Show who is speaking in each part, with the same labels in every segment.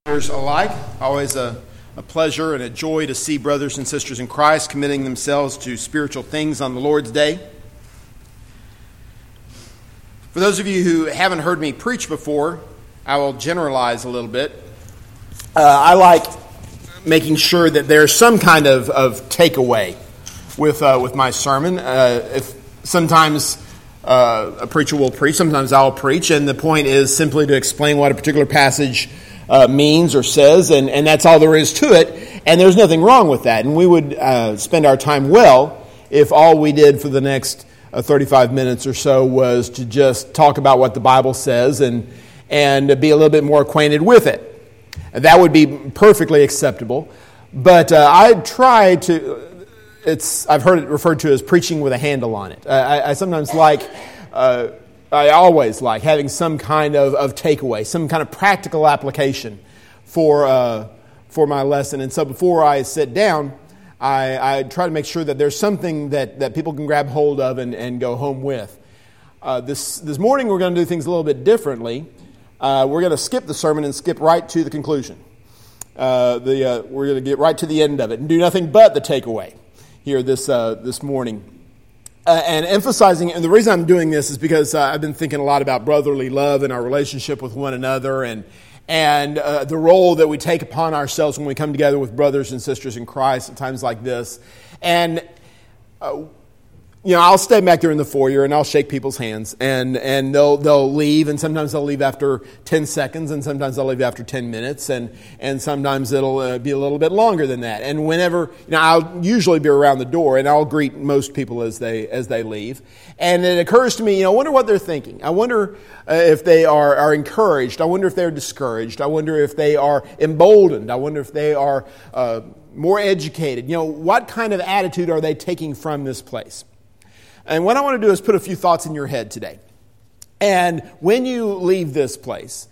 Speaker 1: Alike, always a pleasure and a joy to see brothers and sisters in Christ committing themselves to spiritual things on the Lord's Day. For those of you who haven't heard me preach before, I will generalize a little bit. I like making sure that there's some kind of takeaway with my sermon. If sometimes a preacher will preach, sometimes I'll preach, and the point is simply to explain what a particular passage means or says, and that's all there is to it, and there's nothing wrong with that. And we would spend our time well if all we did for the next 35 minutes or so was to just talk about what the Bible says and be a little bit more acquainted with it. That would be perfectly acceptable. But I try to, I've heard it referred to as preaching with a handle on it. I sometimes I always like having some kind of takeaway, some kind of practical application for my lesson. And so before I sit down, I try to make sure that there's something that people can grab hold of and go home with. This morning we're going to do things a little bit differently. We're going to skip the sermon and skip right to the conclusion. We're going to get right to the end of it and do nothing but the takeaway here this morning. And emphasizing, and the reason I'm doing this is because I've been thinking a lot about brotherly love and our relationship with one another and the role that we take upon ourselves when we come together with brothers and sisters in Christ at times like this. And I'll stay back there in the foyer and I'll shake people's hands and they'll leave, and sometimes they'll leave after 10 seconds and sometimes they'll leave after 10 minutes and sometimes it'll be a little bit longer than that. And whenever, I'll usually be around the door and I'll greet most people as they leave. And it occurs to me, I wonder what they're thinking. I wonder if they are encouraged. I wonder if they're discouraged. I wonder if they are emboldened. I wonder if they are more educated. What kind of attitude are they taking from this place? And what I want to do is put a few thoughts in your head today. And when you leave this place,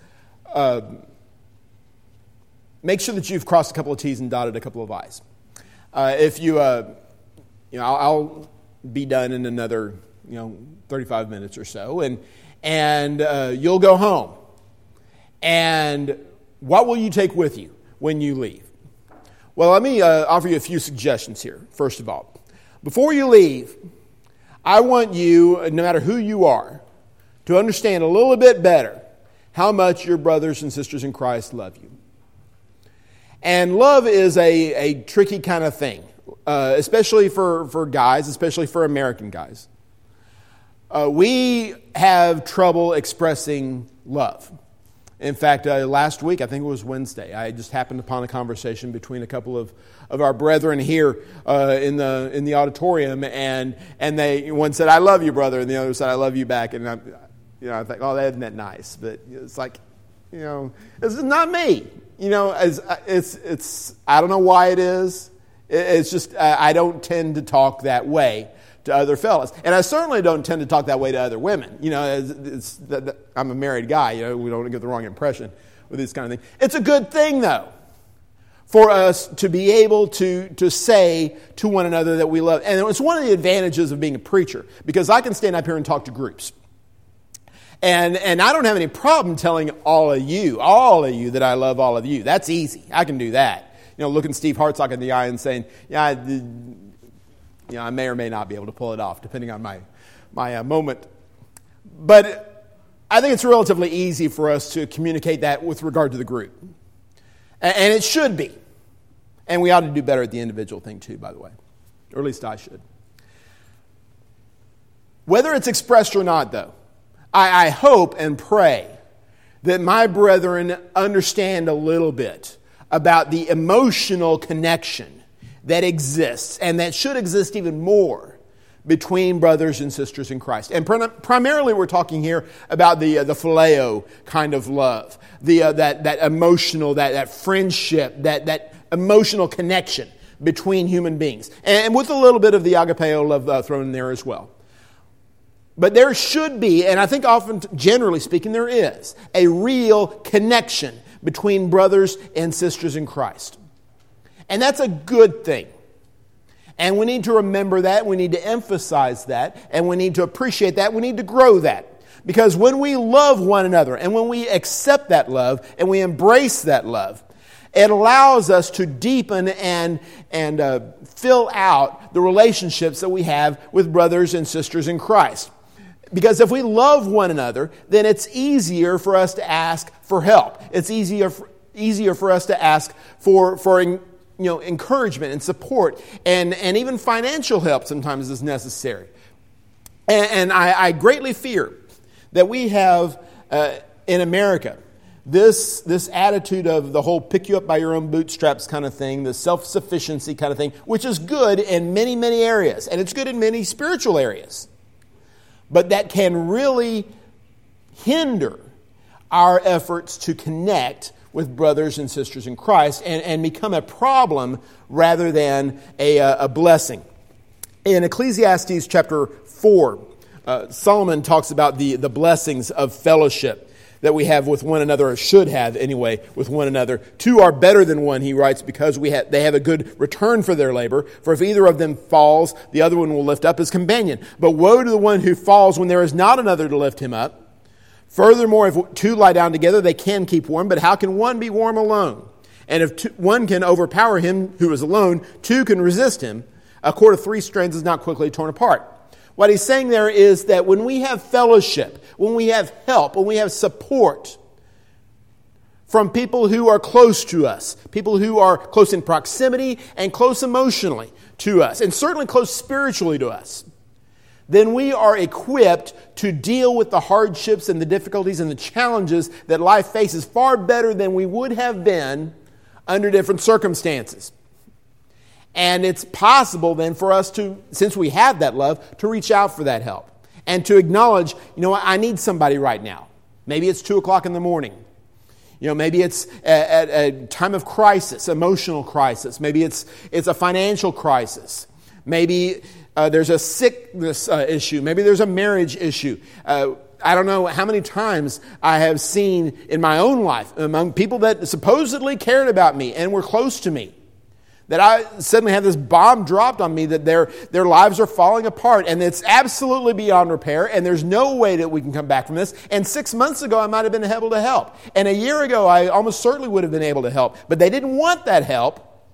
Speaker 1: make sure that you've crossed a couple of T's and dotted a couple of I's. If you, I'll be done in another, 35 minutes or so, and you'll go home. And what will you take with you when you leave? Well, let me offer you a few suggestions here, first of all. Before you leave, I want you, no matter who you are, to understand a little bit better how much your brothers and sisters in Christ love you. And love is a tricky kind of thing, especially for guys, especially for American guys. We have trouble expressing love. In fact, last week, I think it was Wednesday, I just happened upon a conversation between a couple of our brethren here in the auditorium, and one said, "I love you, brother," and the other said, "I love you back." And I think, "Oh, isn't that nice?" But it's like, this is not me. It's I don't know why it is. It's just I don't tend to talk that way to other fellas. And I certainly don't tend to talk that way to other women. I'm a married guy. We don't get the wrong impression with this kind of thing. It's a good thing, though, for us to be able to say to one another that we love. And it's one of the advantages of being a preacher, because I can stand up here and talk to groups. And I don't have any problem telling all of you that I love all of you. That's easy. I can do that. Looking Steve Hartsock in the eye and saying, I may or may not be able to pull it off, depending on my moment. But I think it's relatively easy for us to communicate that with regard to the group. And it should be. And we ought to do better at the individual thing too, by the way. Or at least I should. Whether it's expressed or not, though, I hope and pray that my brethren understand a little bit about the emotional connection that exists, and that should exist even more, between brothers and sisters in Christ. And primarily we're talking here about the phileo kind of love, that emotional, that friendship, that emotional connection between human beings. And with a little bit of the agapeo love thrown in there as well. But there should be, and I think often, generally speaking, there is, a real connection between brothers and sisters in Christ. And that's a good thing. And we need to remember that, we need to emphasize that, and we need to appreciate that, we need to grow that. Because when we love one another, and when we accept that love, and we embrace that love, It allows us to deepen and fill out the relationships that we have with brothers and sisters in Christ. Because if we love one another, then it's easier for us to ask for help. It's easier for us to ask for encouragement and support, and even financial help sometimes is necessary. And I greatly fear that we have in America this attitude of the whole pick you up by your own bootstraps kind of thing, the self-sufficiency kind of thing, which is good in many, many areas, and it's good in many spiritual areas. But that can really hinder our efforts to connect with brothers and sisters in Christ and become a problem rather than a blessing. In Ecclesiastes chapter 4, Solomon talks about the blessings of fellowship that we have with one another, or should have anyway, with one another. Two are better than one, he writes, because they have a good return for their labor. For if either of them falls, the other one will lift up his companion. But woe to the one who falls when there is not another to lift him up. Furthermore, if two lie down together, they can keep warm, but how can one be warm alone? And if one can overpower him who is alone, two can resist him. A cord of 3 strands is not quickly torn apart. What he's saying there is that when we have fellowship, when we have help, when we have support from people who are close to us, people who are close in proximity and close emotionally to us, and certainly close spiritually to us, then we are equipped to deal with the hardships and the difficulties and the challenges that life faces far better than we would have been under different circumstances. And it's possible then for us to, since we have that love, to reach out for that help. And to acknowledge, I need somebody right now. Maybe it's 2 o'clock in the morning. Maybe it's at a time of crisis, emotional crisis. Maybe it's a financial crisis. Maybe there's a sickness issue. Maybe there's a marriage issue. I don't know how many times I have seen in my own life among people that supposedly cared about me and were close to me, that I suddenly have this bomb dropped on me that their lives are falling apart and it's absolutely beyond repair and there's no way that we can come back from this. And 6 months ago, I might have been able to help. And a year ago, I almost certainly would have been able to help. But they didn't want that help.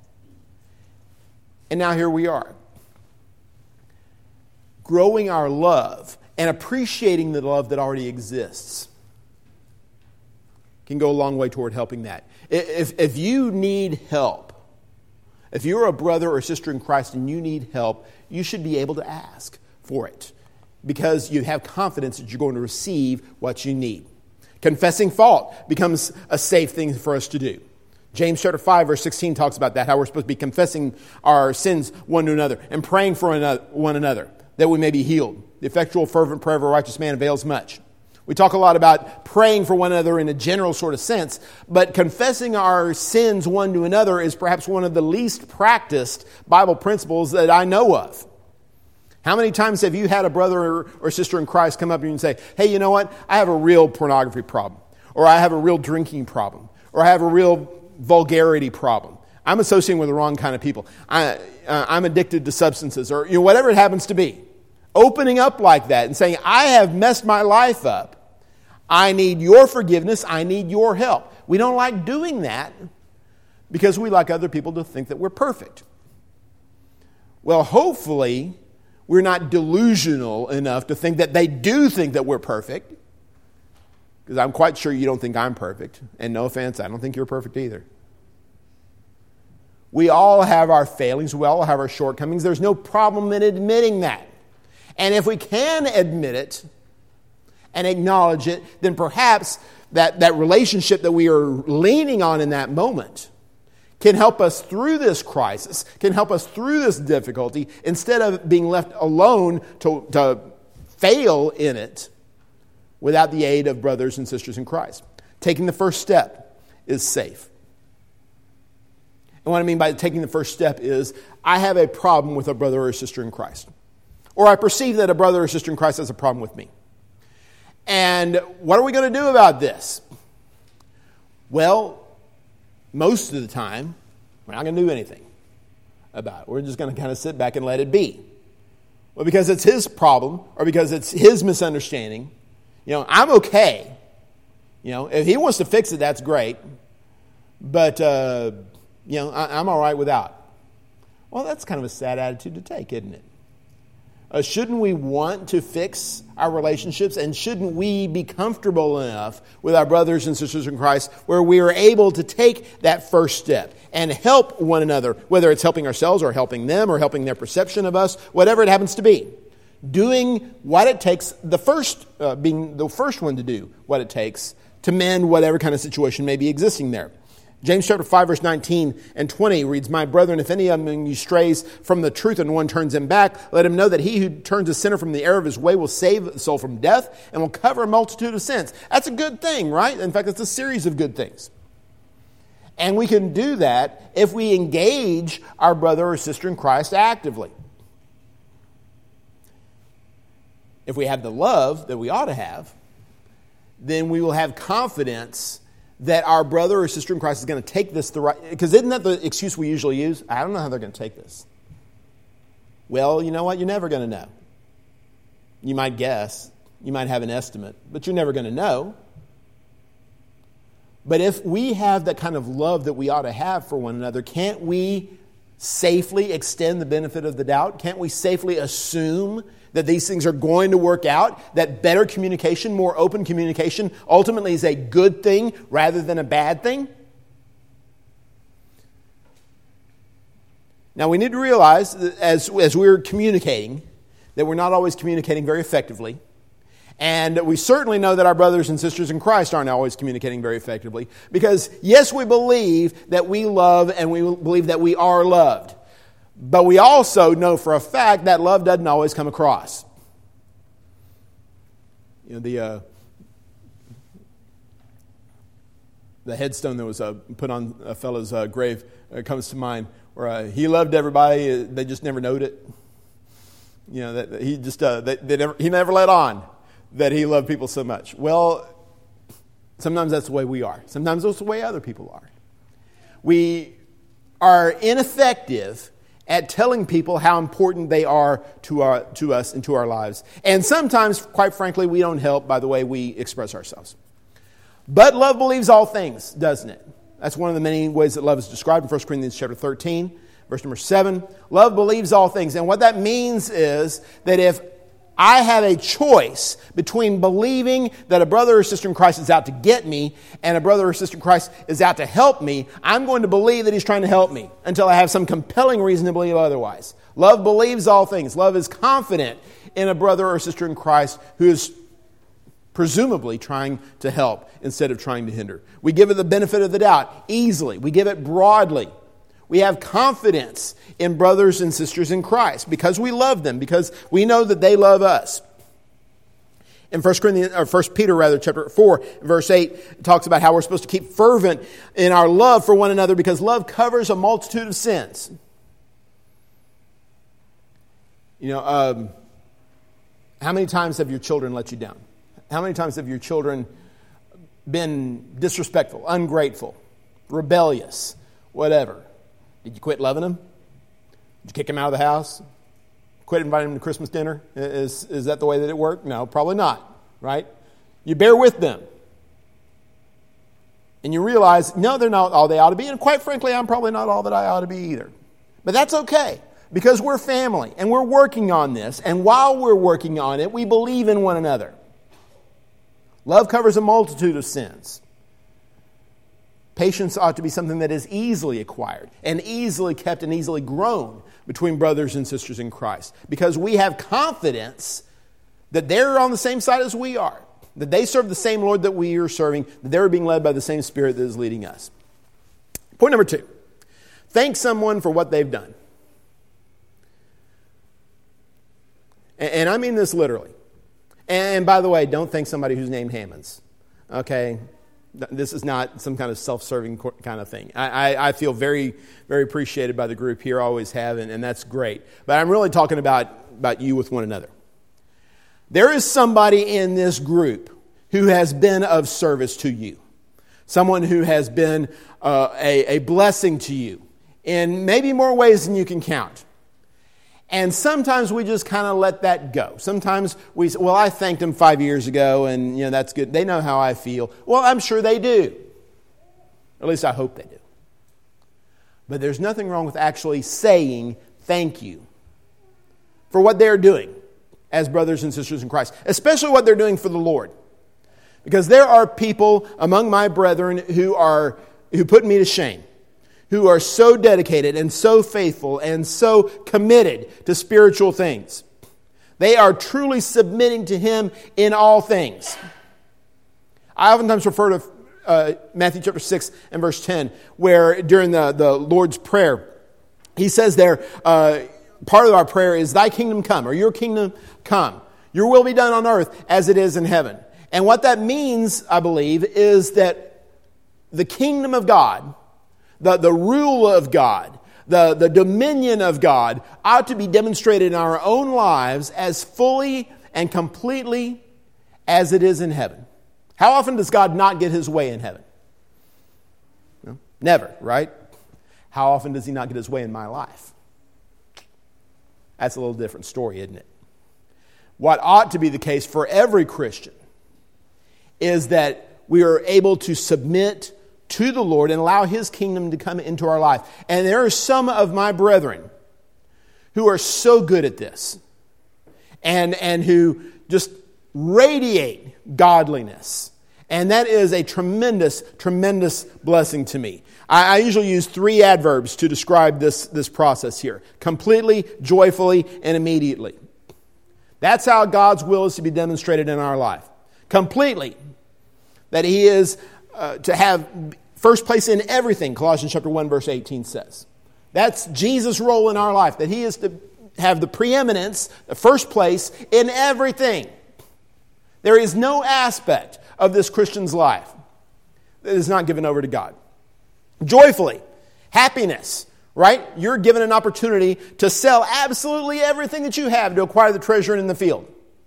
Speaker 1: And now here we are. Growing our love and appreciating the love that already exists can go a long way toward helping that. If you need help, if you're a brother or sister in Christ and you need help, you should be able to ask for it because you have confidence that you're going to receive what you need. Confessing fault becomes a safe thing for us to do. James chapter 5, verse 16 talks about that, how we're supposed to be confessing our sins one to another and praying for one another that we may be healed. The effectual, fervent prayer of a righteous man avails much. We talk a lot about praying for one another in a general sort of sense, but confessing our sins one to another is perhaps one of the least practiced Bible principles that I know of. How many times have you had a brother or sister in Christ come up to you and say, hey, you know what? I have a real pornography problem, or I have a real drinking problem, or I have a real vulgarity problem. I'm associating with the wrong kind of people. I'm addicted to substances, or whatever it happens to be. Opening up like that and saying, I have messed my life up. I need your forgiveness. I need your help. We don't like doing that because we like other people to think that we're perfect. Well, hopefully, we're not delusional enough to think that they do think that we're perfect. Because I'm quite sure you don't think I'm perfect. And no offense, I don't think you're perfect either. We all have our failings. We all have our shortcomings. There's no problem in admitting that. And if we can admit it and acknowledge it, then perhaps that relationship that we are leaning on in that moment can help us through this crisis, can help us through this difficulty, instead of being left alone to fail in it without the aid of brothers and sisters in Christ. Taking the first step is safe. And what I mean by taking the first step is, I have a problem with a brother or sister in Christ. Or I perceive that a brother or sister in Christ has a problem with me. And what are we going to do about this? Well, most of the time, we're not going to do anything about it. We're just going to kind of sit back and let it be. Well, because it's his problem, or because it's his misunderstanding, I'm okay. If he wants to fix it, that's great. but I'm all right without. Well, that's kind of a sad attitude to take, isn't it? Shouldn't we want to fix our relationships, and shouldn't we be comfortable enough with our brothers and sisters in Christ where we are able to take that first step and help one another, whether it's helping ourselves or helping them or helping their perception of us, whatever it happens to be. Doing what it takes, being the first one to do what it takes to mend whatever kind of situation may be existing there. James chapter 5, verse 19 and 20 reads, "My brethren, if any among you strays from the truth and one turns him back, let him know that he who turns a sinner from the error of his way will save the soul from death and will cover a multitude of sins." That's a good thing, right? In fact, it's a series of good things. And we can do that if we engage our brother or sister in Christ actively. If we have the love that we ought to have, then we will have confidence that our brother or sister in Christ is going to take this the right... Because isn't that the excuse we usually use? I don't know how they're going to take this. Well, you know what? You're never going to know. You might guess. You might have an estimate. But you're never going to know. But if we have that kind of love that we ought to have for one another, can't we safely extend the benefit of the doubt? Can't we safely assume that these things are going to work out, that better communication, more open communication, ultimately is a good thing rather than a bad thing? Now, we need to realize that as we're communicating, that we're not always communicating very effectively. And we certainly know that our brothers and sisters in Christ aren't always communicating very effectively. Because, yes, we believe that we love and we believe that we are loved. But we also know for a fact that love doesn't always come across. You know, the headstone that was put on a fellow's grave comes to mind, where he loved everybody, they just never knowed it. You know, that he just he never let on that he loved people so much. Well, sometimes that's the way we are. Sometimes that's the way other people are. We are ineffective at telling people how important they are to us and to our lives. And sometimes, quite frankly, we don't help by the way we express ourselves. But love believes all things, doesn't it? That's one of the many ways that love is described in 1 Corinthians chapter 13, verse number 7. Love believes all things. And what that means is that if I have a choice between believing that a brother or sister in Christ is out to get me and a brother or sister in Christ is out to help me, I'm going to believe that he's trying to help me until I have some compelling reason to believe otherwise. Love believes all things. Love is confident in a brother or sister in Christ who is presumably trying to help instead of trying to hinder. We give it the benefit of the doubt easily. We give it broadly. We have confidence in brothers and sisters in Christ because we love them, because we know that they love us. In 1 Peter chapter 4, verse 8, it talks about how we're supposed to keep fervent in our love for one another because love covers a multitude of sins. You know, how many times have your children let you down? How many times have your children been disrespectful, ungrateful, rebellious, whatever? Did you quit loving them? Did you kick them out of the house? Quit inviting them to Christmas dinner? Is that the way that it worked? No, probably not, right? You bear with them. And you realize, no, they're not all they ought to be. And quite frankly, I'm probably not all that I ought to be either. But that's okay, because we're family and we're working on this. And while we're working on it, we believe in one another. Love covers a multitude of sins. Patience ought to be something that is easily acquired and easily kept and easily grown between brothers and sisters in Christ, because we have confidence that they're on the same side as we are, that they serve the same Lord that we are serving, that they're being led by the same Spirit that is leading us. Point number 2, thank someone for what they've done. And I mean this literally. And by the way, don't thank somebody who's named Hammonds, okay? This is not some kind of self-serving kind of thing. I feel very, very appreciated by the group here, always have, and that's great. But I'm really talking about you with one another. There is somebody in this group who has been of service to you. Someone who has been a blessing to you in maybe more ways than you can count. And sometimes we just kind of let that go. Sometimes we say, well, I thanked them 5 years ago and, that's good. They know how I feel. Well, I'm sure they do. At least I hope they do. But there's nothing wrong with actually saying thank you for what they're doing as brothers and sisters in Christ, especially what they're doing for the Lord. Because there are people among my brethren who put me to shame, who are so dedicated and so faithful and so committed to spiritual things. They are truly submitting to Him in all things. I oftentimes refer to Matthew chapter 6 and verse 10, where during the Lord's Prayer, He says there, part of our prayer is, Thy kingdom come, or Your kingdom come. Your will be done on earth as it is in heaven. And what that means, I believe, is that the kingdom of God, the rule of God, the dominion of God ought to be demonstrated in our own lives as fully and completely as it is in heaven. How often does God not get His way in heaven? No, never, right? How often does He not get His way in my life? That's a little different story, isn't it? What ought to be the case for every Christian is that we are able to submit to the Lord and allow His kingdom to come into our life. And there are some of my brethren who are so good at this and who just radiate godliness. And that is a tremendous, tremendous blessing to me. I usually use 3 adverbs to describe this process here. Completely, joyfully, and immediately. That's how God's will is to be demonstrated in our life. Completely. That He is to have first place in everything, Colossians chapter 1, verse 18 says. That's Jesus' role in our life, that He is to have the preeminence, the first place in everything. There is no aspect of this Christian's life that is not given over to God. Joyfully, happiness, right? You're given an opportunity to sell absolutely everything that you have to acquire the treasure in the field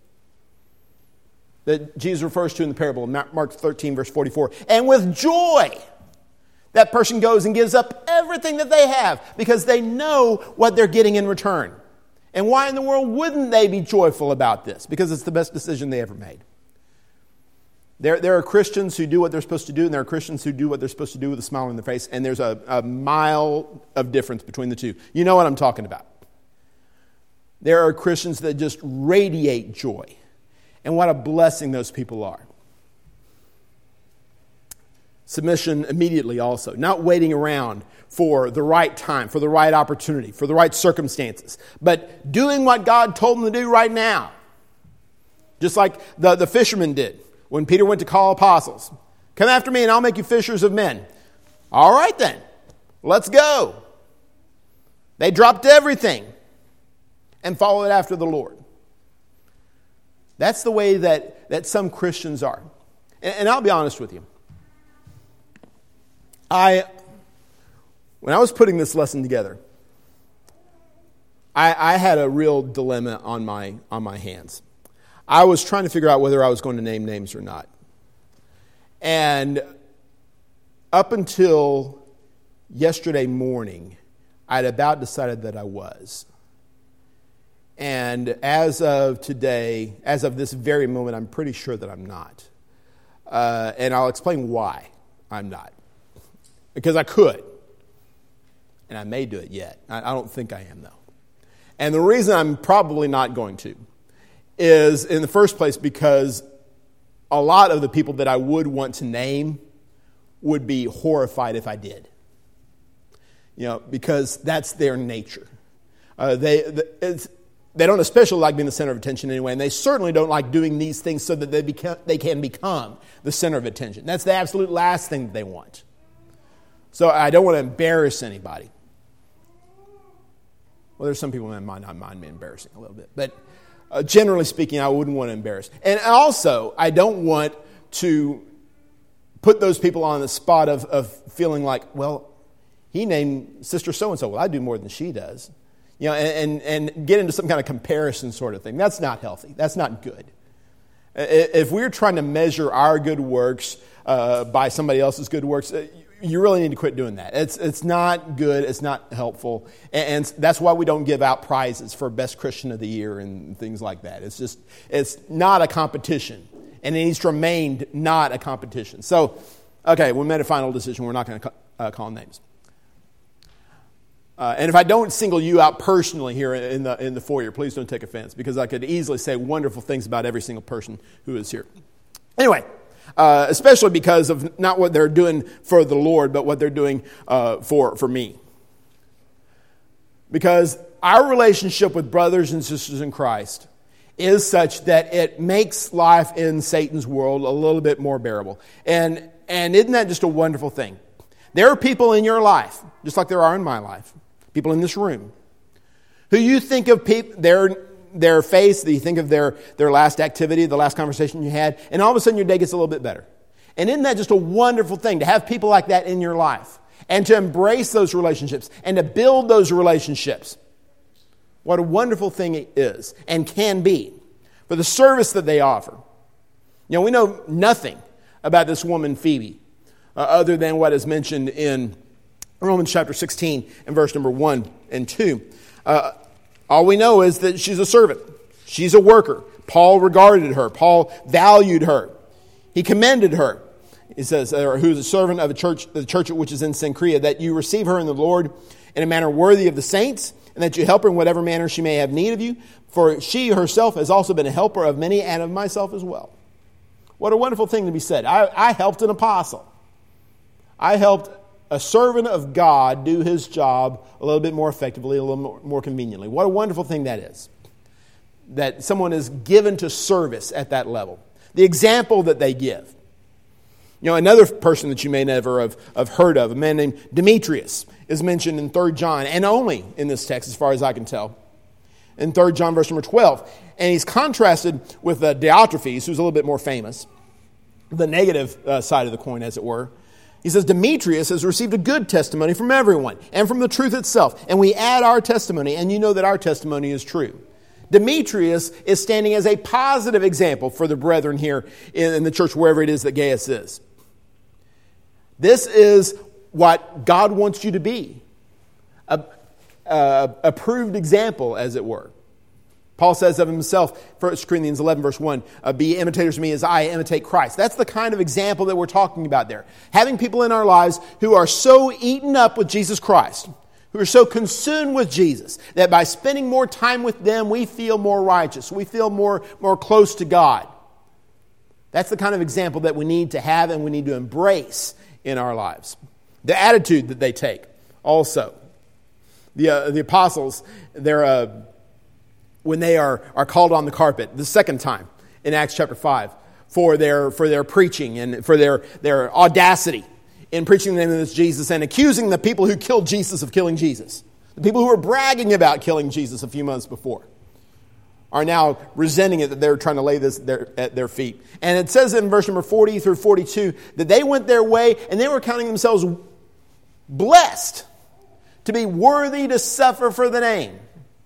Speaker 1: that Jesus refers to in the parable of Mark 13, verse 44. And with joy, that person goes and gives up everything that they have because they know what they're getting in return. And why in the world wouldn't they be joyful about this? Because it's the best decision they ever made. There are Christians who do what they're supposed to do, and there are Christians who do what they're supposed to do with a smile on their face, and there's a mile of difference between the two. You know what I'm talking about. There are Christians that just radiate joy. And what a blessing those people are. Submission immediately also. Not waiting around for the right time, for the right opportunity, for the right circumstances. But doing what God told them to do right now. Just like the fishermen did when Peter went to call apostles. Come after me and I'll make you fishers of men. All right then, let's go. They dropped everything and followed after the Lord. That's the way that some Christians are. And I'll be honest with you. When I was putting this lesson together, I had a real dilemma on my hands. I was trying to figure out whether I was going to name names or not. And up until yesterday morning, I'd about decided that I was. And as of today, as of this very moment, I'm pretty sure that I'm not. And I'll explain why I'm not. Because I could. And I may do it yet. I don't think I am, though. And the reason I'm probably not going to is, in the first place, because a lot of the people that I would want to name would be horrified if I did. You know, because that's their nature. They don't especially like being the center of attention anyway, and they certainly don't like doing these things so that they can become the center of attention. That's the absolute last thing that they want. So I don't want to embarrass anybody. Well, there's some people that might not mind me embarrassing a little bit, but generally speaking, I wouldn't want to embarrass. And also, I don't want to put those people on the spot of feeling like, well, he named Sister so-and-so. Well, I do more than she does. You know, and get into some kind of comparison sort of thing. That's not healthy. That's not good. If we're trying to measure our good works by somebody else's good works, you really need to quit doing that. It's not good. It's not helpful. And that's why we don't give out prizes for Best Christian of the Year and things like that. It's not a competition. And it needs to remain not a competition. So Okay, we made a final decision. We're not going to call names. And if I don't single you out personally here in the foyer, please don't take offense, because I could easily say wonderful things about every single person who is here. Anyway, especially because of not what they're doing for the Lord, but what they're doing for me. Because our relationship with brothers and sisters in Christ is such that it makes life in Satan's world a little bit more bearable. And isn't that just a wonderful thing? There are people in your life, just like there are in my life, people in this room, who you think of their face, you think of their last activity, the last conversation you had, and all of a sudden your day gets a little bit better. And isn't that just a wonderful thing to have people like that in your life and to embrace those relationships and to build those relationships? What a wonderful thing it is and can be for the service that they offer. You know, we know nothing about this woman Phoebe other than what is mentioned in Romans chapter 16 and verse number 1 and 2. All we know is that she's a servant. She's a worker. Paul regarded her. Paul valued her. He commended her. He says, who is a servant of the church which is in Cenchrea, that you receive her in the Lord in a manner worthy of the saints, and that you help her in whatever manner she may have need of you. For she herself has also been a helper of many, and of myself as well. What a wonderful thing to be said. I helped an apostle. I helped a servant of God do his job a little bit more effectively, a little more conveniently. What a wonderful thing that is. That someone is given to service at that level. The example that they give. You know, another person that you may never have heard of, a man named Demetrius, is mentioned in 3 John, and only in this text as far as I can tell. In 3 John verse number 12. And he's contrasted with Diotrephes, who's a little bit more famous. The negative side of the coin, as it were. He says, Demetrius has received a good testimony from everyone and from the truth itself. And we add our testimony, and you know that our testimony is true. Demetrius is standing as a positive example for the brethren here in the church, wherever it is that Gaius is. This is what God wants you to be. A proved example, as it were. Paul says of himself, 1 Corinthians 11, verse 1, be imitators of me as I imitate Christ. That's the kind of example that we're talking about there. Having people in our lives who are so eaten up with Jesus Christ, who are so consumed with Jesus, that by spending more time with them, we feel more righteous. We feel more close to God. That's the kind of example that we need to have and we need to embrace in our lives. The attitude that they take also. The apostles, when they are called on the carpet the second time in Acts chapter 5 for their preaching and for their audacity in preaching the name of this Jesus and accusing the people who killed Jesus of killing Jesus. The people who were bragging about killing Jesus a few months before are now resenting it that they're trying to lay this at their feet. And it says in verse number 40 through 42 that they went their way and they were counting themselves blessed to be worthy to suffer for the name.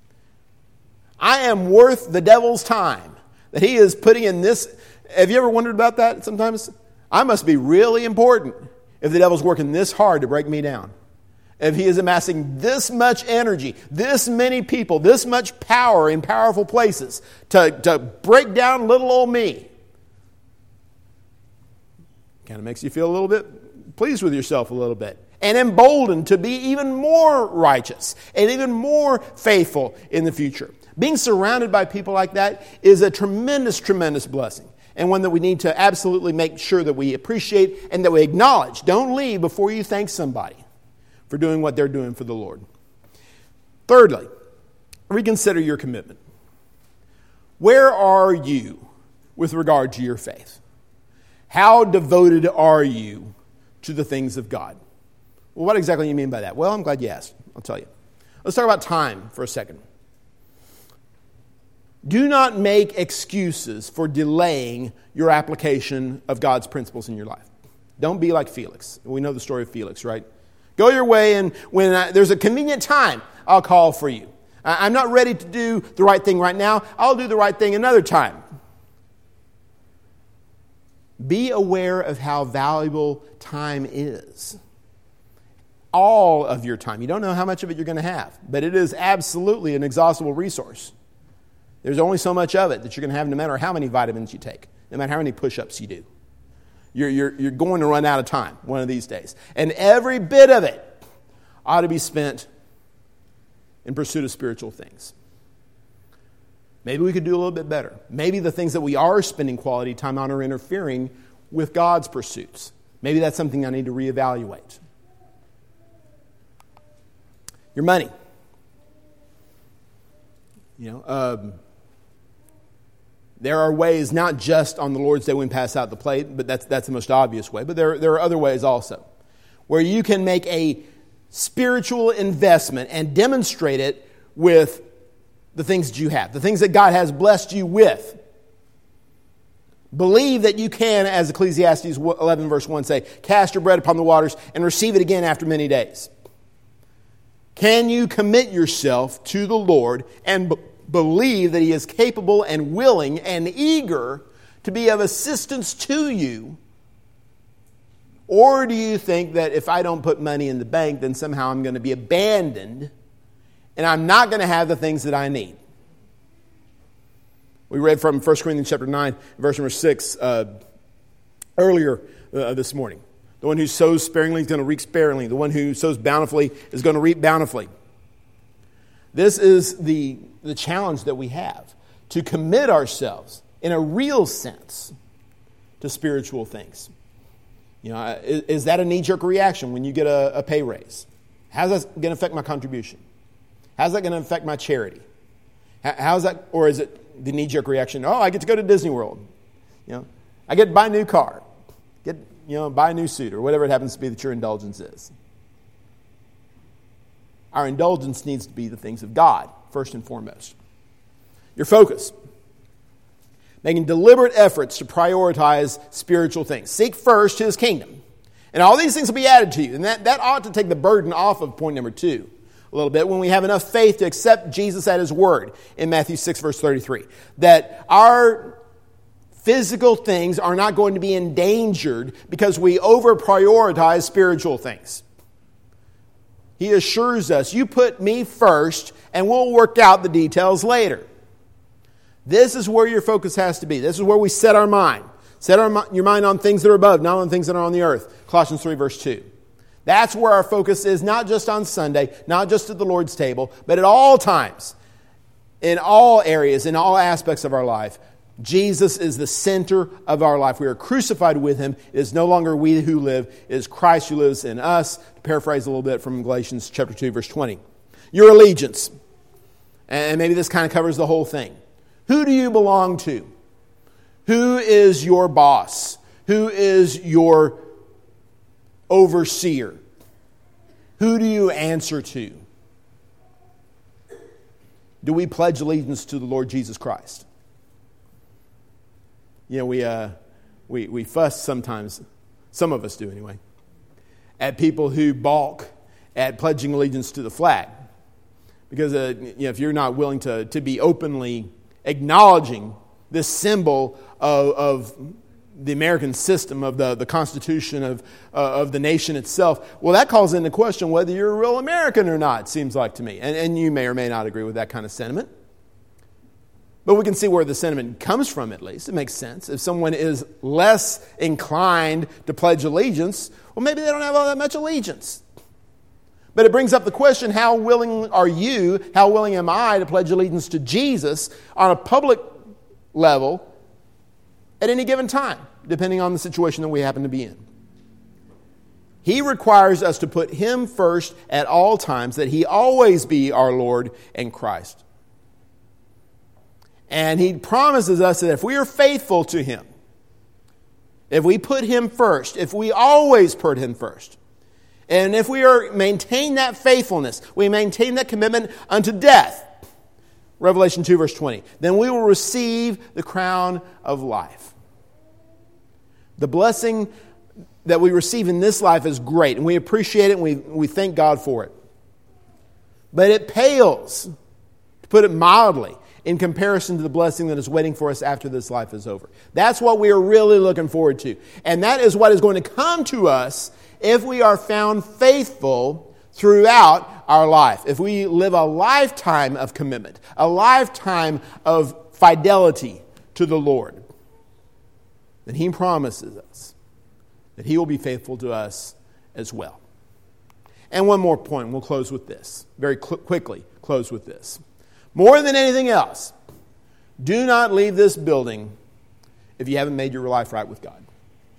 Speaker 1: I am worth the devil's time that he is putting in this. Have you ever wondered about that sometimes? I must be really important if the devil's working this hard to break me down. If he is amassing this much energy, this many people, this much power in powerful places to break down little old me. Kind of makes you feel a little bit pleased with yourself a little bit. And emboldened to be even more righteous and even more faithful in the future. Being surrounded by people like that is a tremendous, tremendous blessing. And one that we need to absolutely make sure that we appreciate and that we acknowledge. Don't leave before you thank somebody for doing what they're doing for the Lord. Thirdly, reconsider your commitment. Where are you with regard to your faith? How devoted are you to the things of God? Well, what exactly do you mean by that? Well, I'm glad you asked. I'll tell you. Let's talk about time for a second. Do not make excuses for delaying your application of God's principles in your life. Don't be like Felix. We know the story of Felix, right? Go your way, and when there's a convenient time, I'll call for you. I'm not ready to do the right thing right now. I'll do the right thing another time. Be aware of how valuable time is. All of your time. You don't know how much of it you're going to have, but it is absolutely an inexhaustible resource. There's only so much of it that you're going to have no matter how many vitamins you take, no matter how many push-ups you do. You're going to run out of time one of these days. And every bit of it ought to be spent in pursuit of spiritual things. Maybe we could do a little bit better. Maybe the things that we are spending quality time on are interfering with God's pursuits. Maybe that's something I need to reevaluate. Your money. There are ways, not just on the Lord's Day when we pass out the plate, but that's the most obvious way. But there are other ways also, where you can make a spiritual investment and demonstrate it with the things that you have, the things that God has blessed you with. Believe that you can, as Ecclesiastes 11 verse 1 say, cast your bread upon the waters and receive it again after many days. Can you commit yourself to the Lord and believe that He is capable and willing and eager to be of assistance to you? Or do you think that if I don't put money in the bank, then somehow I'm going to be abandoned and I'm not going to have the things that I need? We read from 1 Corinthians chapter 9, verse number 6 earlier this morning. The one who sows sparingly is going to reap sparingly. The one who sows bountifully is going to reap bountifully. This is the challenge that we have, to commit ourselves in a real sense to spiritual things. Is that a knee-jerk reaction when you get a pay raise? How's that going to affect my contribution? How's that going to affect my charity? How's that, or is it the knee-jerk reaction? Oh, I get to go to Disney World. I get to buy a new car. Buy a new suit, or whatever it happens to be that your indulgence is. Our indulgence needs to be the things of God, first and foremost. Your focus. Making deliberate efforts to prioritize spiritual things. Seek first His kingdom. And all these things will be added to you. And that ought to take the burden off of point number 2 a little bit, when we have enough faith to accept Jesus at His word in Matthew 6, verse 33. That our physical things are not going to be endangered because we over-prioritize spiritual things. He assures us, you put me first and we'll work out the details later. This is where your focus has to be. This is where we set our mind. Set your mind on things that are above, not on things that are on the earth. Colossians 3, verse 2. That's where our focus is, not just on Sunday, not just at the Lord's table, but at all times, in all areas, in all aspects of our life. Jesus is the center of our life. We are crucified with Him. It is no longer we who live. It is Christ who lives in us. To paraphrase a little bit from Galatians chapter 2, verse 20. Your allegiance. And maybe this kind of covers the whole thing. Who do you belong to? Who is your boss? Who is your overseer? Who do you answer to? Do we pledge allegiance to the Lord Jesus Christ? We fuss sometimes, some of us do anyway, at people who balk at pledging allegiance to the flag. Because if you're not willing to be openly acknowledging this symbol of the American system, of the Constitution of the nation itself, well, that calls into question whether you're a real American or not, it seems like to me. And you may or may not agree with that kind of sentiment. But we can see where the sentiment comes from, at least. It makes sense. If someone is less inclined to pledge allegiance, well, maybe they don't have all that much allegiance. But it brings up the question, how willing are you, how willing am I to pledge allegiance to Jesus on a public level at any given time, depending on the situation that we happen to be in? He requires us to put Him first at all times, that He always be our Lord and Christ. And He promises us that if we are faithful to Him, if we put Him first, if we always put Him first, and if we maintain that faithfulness, we maintain that commitment unto death, Revelation 2, verse 20, then we will receive the crown of life. The blessing that we receive in this life is great, and we appreciate it, and we thank God for it. But it pales, to put it mildly, in comparison to the blessing that is waiting for us after this life is over. That's what we are really looking forward to. And that is what is going to come to us if we are found faithful throughout our life. If we live a lifetime of commitment, a lifetime of fidelity to the Lord, then He promises us that he will be faithful to us as well. And one more point, we'll close with this. Very quickly close with this. More than anything else, do not leave this building if you haven't made your life right with God.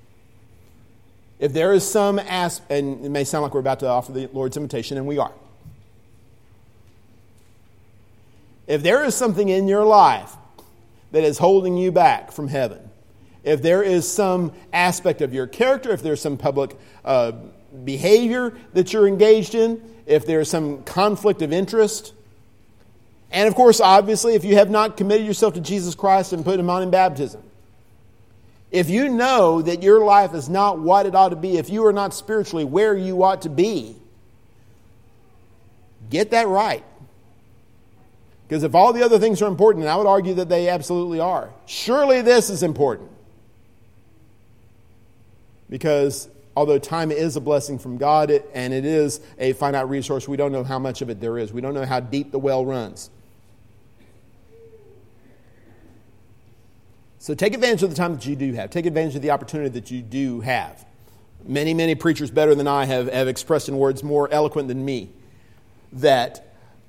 Speaker 1: If there is some and it may sound like we're about to offer the Lord's invitation, and we are. If there is something in your life that is holding you back from heaven, if there is some aspect of your character, if there's some public behavior that you're engaged in, if there's some conflict of interest, and of course, obviously, if you have not committed yourself to Jesus Christ and put him on in baptism, if you know that your life is not what it ought to be, if you are not spiritually where you ought to be, get that right. Because if all the other things are important, and I would argue that they absolutely are, surely this is important. Because although time is a blessing from God, and it is a finite resource, we don't know how much of it there is. We don't know how deep the well runs. So take advantage of the time that you do have. Take advantage of the opportunity that you do have. Many, many preachers better than I have expressed in words more eloquent than me that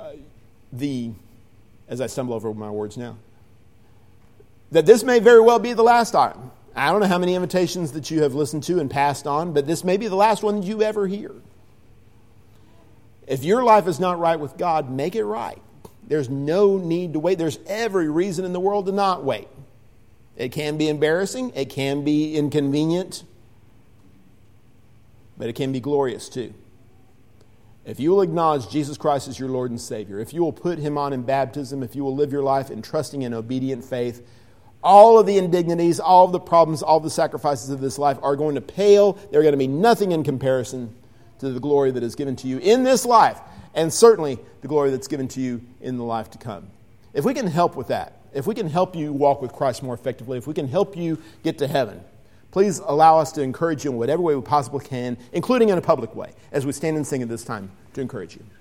Speaker 1: as I stumble over my words now, that this may very well be the last time. I don't know how many invitations that you have listened to and passed on, but this may be the last one that you ever hear. If your life is not right with God, make it right. There's no need to wait. There's every reason in the world to not wait. It can be embarrassing. It can be inconvenient. But it can be glorious too. If you will acknowledge Jesus Christ as your Lord and Savior, if you will put him on in baptism, if you will live your life in trusting and obedient faith, all of the indignities, all of the problems, all of the sacrifices of this life are going to pale. They're going to be nothing in comparison to the glory that is given to you in this life, and certainly the glory that's given to you in the life to come. If we can help with that, if we can help you walk with Christ more effectively, if we can help you get to heaven, please allow us to encourage you in whatever way we possibly can, including in a public way, as we stand and sing at this time to encourage you.